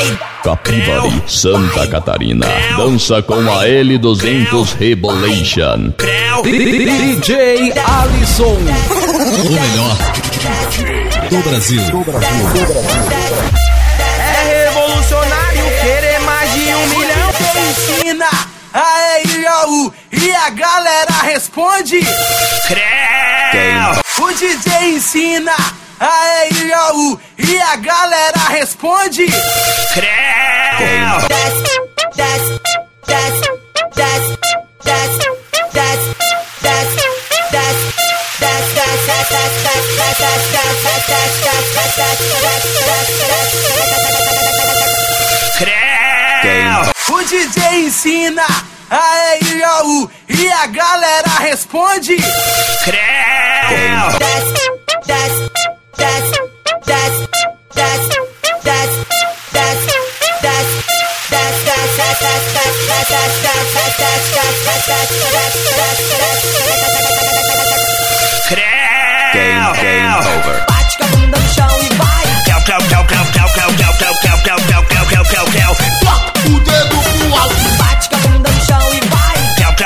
Capivari, Santa Catarina. Dança com a L200 Rebolation. DJ Alisson, o melhor do Brasil. É revolucionário querer mais de 1 milhão. Ensina a EIOU e a galera responde. O DJ ensina a EIOU e a galera responde. O DJ ensina a EIOU e a galera responde. Game over. Bate com a bunda no chão e vai. O dedo pro alto. Bate com a bunda no chão e vai.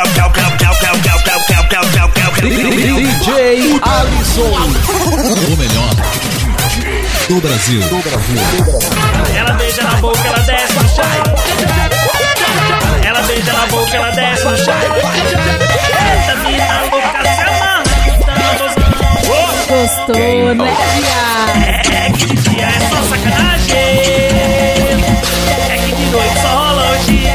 DJ Alisson, O melhor do Brasil. Ela beija na boca, ela desce no chão. Ela beija na boca, ela desce no chão. Eita, mina louca, se amarra. Gostou, né, viado? É que de dia é só sacanagem. É que de noite só rola o dia.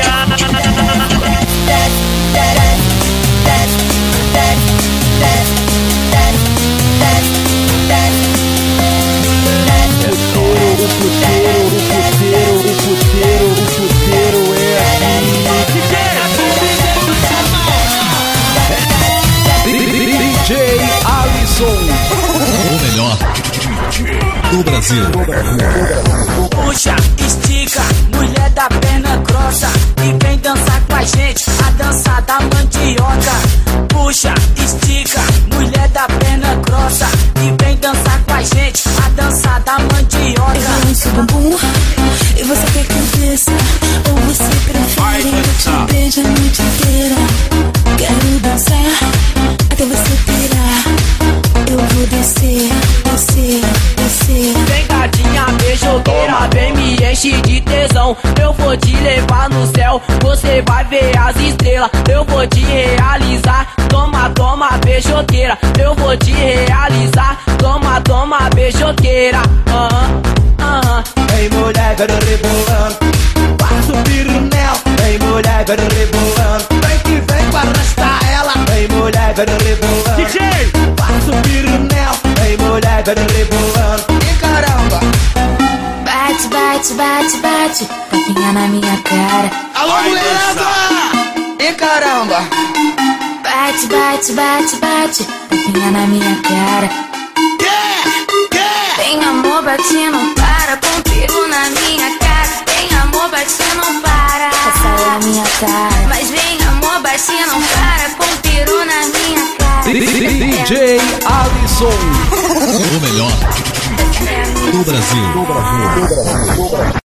DJ Alisson, O melhor do Brasil. Puxa, estica, mulher da perna grossa, e vem dançar com a gente, a dança da mandioca. Puxa, estica, mulher da perna grossa, e vem dançar com a gente, a dança da mandioca. Eu balanço o bumbum e você quer que eu desça, ou você prefere que eu te beije a noite inteira. Quero dançar até você pirar. Eu vou descer, descer, descer. Vem gatinha beijoqueira, vem me enche de tesão. Eu vou te levar no céu, você vai ver as estrelas. Eu vou te realizar, toma, toma beijoqueira. Eu vou te realizar, toma, toma beijoqueira. Vem mulher, vai rebolando, vai subir nela. Vem mulher, vai rebolando, vem que vem pra arrastar ela. Vem mulher, vai rebolando, DJ, vai subir nela. Vem mulher, vai rebolando, e caramba. Bate, bate, bate, bate, tapinha na minha cara. Alô, mulherada! E caramba. Bate, bate, bate, bate, tapinha na minha cara. Tem amor, bate, não para, com peru na minha cara. Tem amor, bate, não para, essa é a minha cara. Mas vem amor, bate, não para, com peru na minha cara. DJ Alisson, O melhor do Brasil.